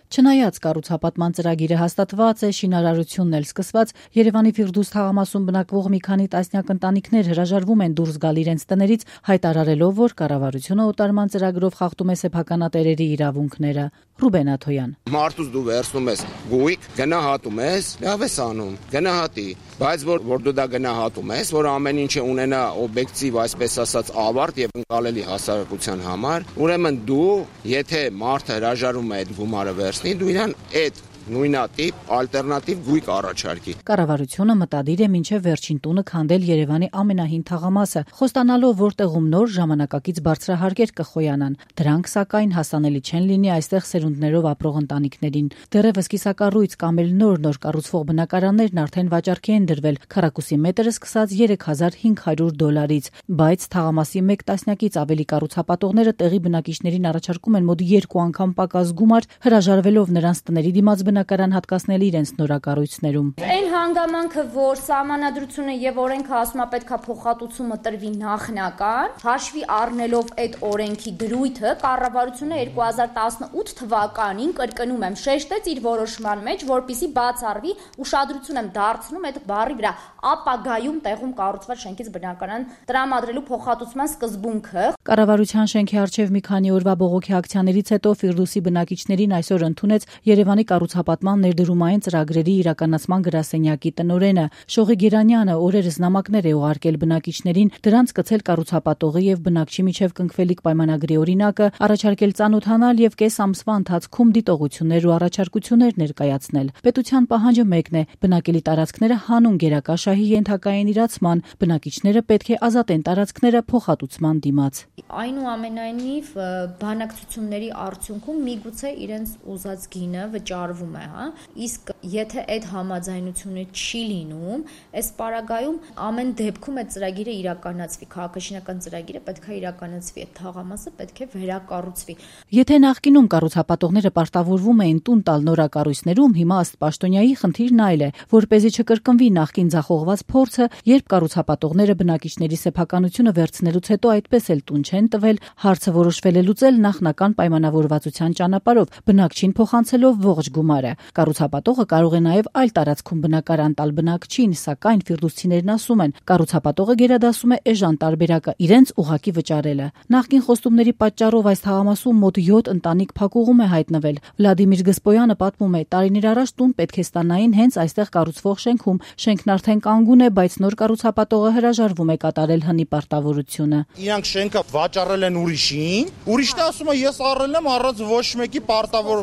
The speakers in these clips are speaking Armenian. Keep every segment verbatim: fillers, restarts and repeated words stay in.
Չնայած կառուցապատման ծրագիրը հաստատված է, շինարարությունն էլ սկսված, Երևանի Ֆիրդուս թաղամասում բնակվող մի քանի տասնյակ ընտանիքներ հրաժարվում են դուրս գալ իրենց տներից, հայտարարելով, որ կառավարությունը օտարման ծրագրով խախտում է սեփականատերերի իրավունքները։ Ռուբեն Աթոյան. Մարդուց դու վերցնում ես գույք, գնահատում ես, լավ ես անում, գնահատի, բայց որ որ դու դա գնահատում ես, որ ամեն ինչը ունենա օբյեկտիվ, այսպես ասած, ավարտ եւ ընկալելի հասարակության համար, ուրեմն դու, եթե մարդը հրաժարվում է այդ գումարը վերցնի, դու իրան այդ նույնատիպ ալտերնատիվ գույք առաջարկի։ Կառավարությունը մտադիր է մինչև վերջին տունը քանդել Երևանի ամենահին թաղամասը, խոստանալով, որտեղում նոր ժամանակակից բարձրահարկեր կխոյանան։ Դրանք, սակայն, հասանելի չեն լինի այստեղ սերունդներով ապրող ընտանիքներին։ Դեռևս կիսակառույց կամ էլ նոր-նոր կառուցվող բնակարաններն արդեն վաճառքի են դրվել, քառակուսի մետրը սկսած երեք հազար հինգ հարյուր դոլարից, բայց թաղամասի մեկ տասնյակից ավելի կառուցապատողները տեղի բնակիչներին առաջարկում են մոտ երկու անգամ պակաս գումար, հրաժարվելով նրանց տների դիմաց բնակարան հատկացնել իրենց նորակառույցներում։ Այն հանգամանքը, որ սահմանադրությունը եւ օրենքը ասում է պետքա փոխհատուցումը տրվի նախնական, հաշվի առնելով այդ օրենքի դրույթը, կառավարությունը երկու հազար տասնութ թվականին, կրկնում եմ, շեշտեց իր որոշման մեջ, որպիսի բացառվի, ուշադրություն եմ դարձնում այդ բառի վրա, ապագայում տեղում կառուցված շենքից բնակարան տրամադրելու փոխհատուցման սկզբունքը։ Կառավարության շենքի առջև մի քանի օրվա բողոքի ակցիաներից հետո Ֆիրդուսի բնակիչներին այսօր ընդունեց Երևանի կառուցապատման ներդրումային ծրագրերի իրականացման գրասենյակի տնօրենը Շողի Գերանյանը օրերս նամակներ է ուղարկել բնակիչներին, դրանց կցել կառուցապատողի եւ բնակչի միջև կնքվելիք պայմանագրի օրինակը, առաջարկել ծանոթանալ եւ կես ամսվա ընթացքում դիտողություններ ու առաջարկություններ ներկայացնել։ Պետության պահանջը մեկն է՝ բնակելի տարածքները հանուն գերակաշահի ենթակային իրացման, բնակիչները պետք է ազատեն տարածքները փոխհատուցման դիմաց։ Այնուամենայնիվ բանակցությունների արդյունքում միգուցե իրենց ուզած գինը վճարվում է, հա, իսկ եթե այդ համաձայնությունը չի լինում, այս պարագայում ամեն դեպքում այդ ծրագիրը իրականացվի, քաղաքաշինական ծրագիրը պետք է իրականացվի, այդ թաղամասը պետք է վերակառուցվի։ Եթե նախկինում կառուցապատողները պարտավորվում էին տուն տալ նորակառույցներում, հիմա ըստ պաշտոնյայի խնդիրն այլ է, որպեսզի չկրկնվի նախկին ձախողված փորձը, երբ կառուցապատողները բնակիչների սեփականությունը վերցնելուց հետո այդպես էլ տուն չեն տվել, հարցը որոշվել է լուծել նախնական պայմանավորվածության ճանապարհով, բնակչին փոխանցելով ողջ գումարը։ Կառուցապատողը կարող է նաև այլ տարածքում բնակարան տալ բնակչին, սակայն ֆիրդուսցիներն ասում են, կառուցապատողը գերադասում է էժան տարբերակը իրենց ուղակի վճարելը։ Նախկին խոստումների պատճառով այս թաղամասում մոտ յոթ ընտանիք փակուղում է հայտնվել։ Վլադիմիր Գսպոյանը պատմում է, տարիներ առաջ տուն պետք է ստանային հենց այստեղ կառուցվող շենքում։ Շենքն արդեն կանգուն է, բայց նոր կառուցապատողը հրաժարվում է կատարել հնի պարտավորությունը։ Իրանք շենքը վաճառել են ուրիշին, ուրիշն ասում է ես առել եմ առանց ոչ մեկի պարտավոր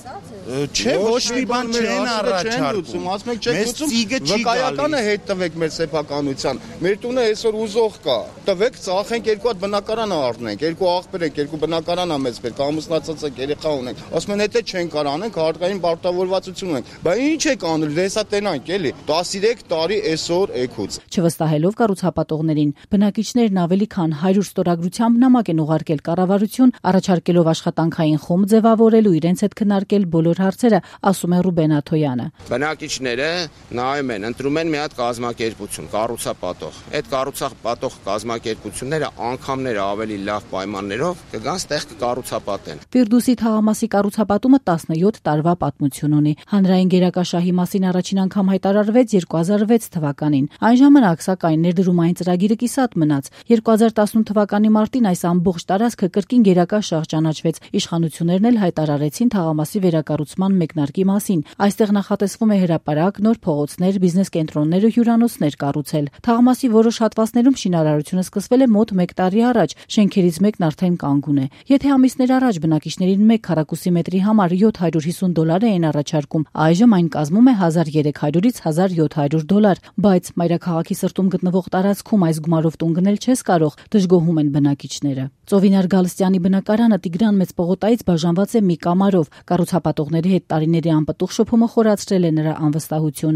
Չէ, ոչ մի բան չեն առաջարկում, ասում եք չեք լուծում, վկայականը հետ տվեք մեր սեփականության, մեր տունը այսօր ուզող կա, տվեք, ծախենք երկու հատ բնակարան առնենք, երկու աղբեր եք, երկու բնակարան ա մեծ պետք, ամուսնացած եք, երեխա ունենք, ասում են եթե չենք կարող անենք, հարկային պարտավորվածություն ունենք, բայց ինչ եք անում, դե հեսա տենանք էլի, տասնյոթ տարի այսօր էքուց։ Չվստահելով կառուցապատողներին, բնակիչներն ավելի քան հարյուր ստորագրությամբ նամակ են ուղարկել կառավարություն, առաջարկելով աշխատանքային խումբ ձևավորելու իրենց հետ քննարկել բոլոր հարցերը, ասում է Ռուբեն Աթոյանը։ Բնակիչները նայում են, ընտրում են մի հատ կազմակերպություն, կառուցապատող։ Այդ կառուցապատող կազմակերպությունները անգամներ ավելի լավ պայմաններով կգան ստեղ կկառուցապատեն։ Ֆիրդուսի թաղամասի կառուցապատումը տասնյոթ տարվա պատմություն ունի։ Հանրային գերակաշահի մասին առաջին անգամ հայտարարվեց երկու հազար վեց թվականին։ Այն ժամանակ, սակայն, ներդրումային ծրագիրը կիսատ մնաց։ երկու հազար տասնութ թվականի մարտին այս ամբողջ տարածքը կրկին գերակաշահ ճանաչվեց։ Իշխանություններն էլ հայտարարեցին թաղամասի վերակառուցման մեկնարկի մասին։ Այստեղ նախատեսվում է հրապարակ, նոր փողոցներ, բիզնես կենտրոններ ու հյուրանոցներ կառուցել։ Թաղամասի որոշ հատվածներում շինարարությունը սկսվել է մոտ մեկ տարի առաջ, շենքերից մեկն արդեն կանգուն է։ Եթե ամիսներ առաջ բնակիչներին մեկ քառակուսի մետրի համար յոթ հարյուր հիսուն դոլար էին առաջարկում, այժմ այն կազմում է հազար երեք հարյուրից հազար յոթ հարյուր դոլար, բայց մայրաքաղաքի սրտում գտնվող տարածքում այս գումարով տուն գնել չես կարող, դժգոհում են բնակիչները։ Ծովինար Գալստյանի բնակարանը Տիգրան Մեծ պողոտայից բաժանված է մի կամարով։ Կառուցապատողների հետ տարիների անպտուղ շփումը խորացրել է նրա անվստահությունը։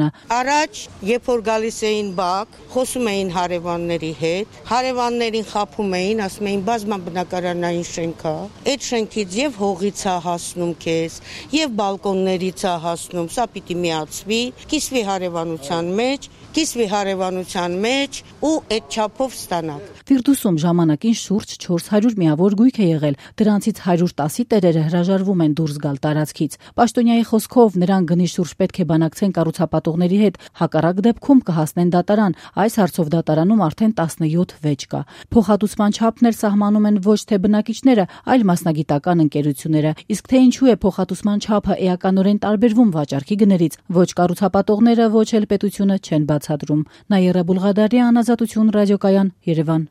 Առաջ, երբ որ գալիս էին բակ, խոսում էին հարևանների հետ, հարևաններին խաբում էին, ասում էին բազմաբնակարանային շենք է, այդ շենքից եւ հողից է հասնում քեզ, եւ բալկոններից է հասնում, սա պիտի միացվի, կիսվի հարևանության մեջ, կիսվի հարևանության մեջ ու այդ չափով ստանաք։ Ֆիրդուսում ժամանակին շուրջ չորս հարյուր միավոր գույք է եղել, դրանցից հարյուր տասի տերերը հրաժարվում են դուրս գալ տարածքից։ Պաշտոնյայի խոսքով նրանք գնի շուրջ պետք է բանակցեն կառուցապատողների հետ, հակառակ դեպքում կհասնեն դատարան։ Այս հարցով դատարանում արդեն տասնյոթ վեճ կա։ Փոխհատուցման չափն էլ սահմանում են ոչ թե բնակիչները, այլ մասնագիտական ընկերությունները։ Իսկ թե ինչու է փոխհատուցման չափը էականորեն տարբերվում վաճառքի գներից, ոչ կառուցապատողները, ոչ էլ պետությունը չեն բացատրում։ Նաիրա Բուլղադարյան, Ազատություն ռադիոկայան, Երևան։